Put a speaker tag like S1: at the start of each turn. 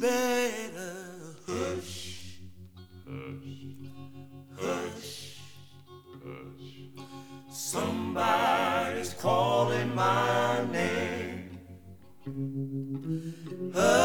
S1: better hush, hush, hush. Somebody's calling my name. Hush.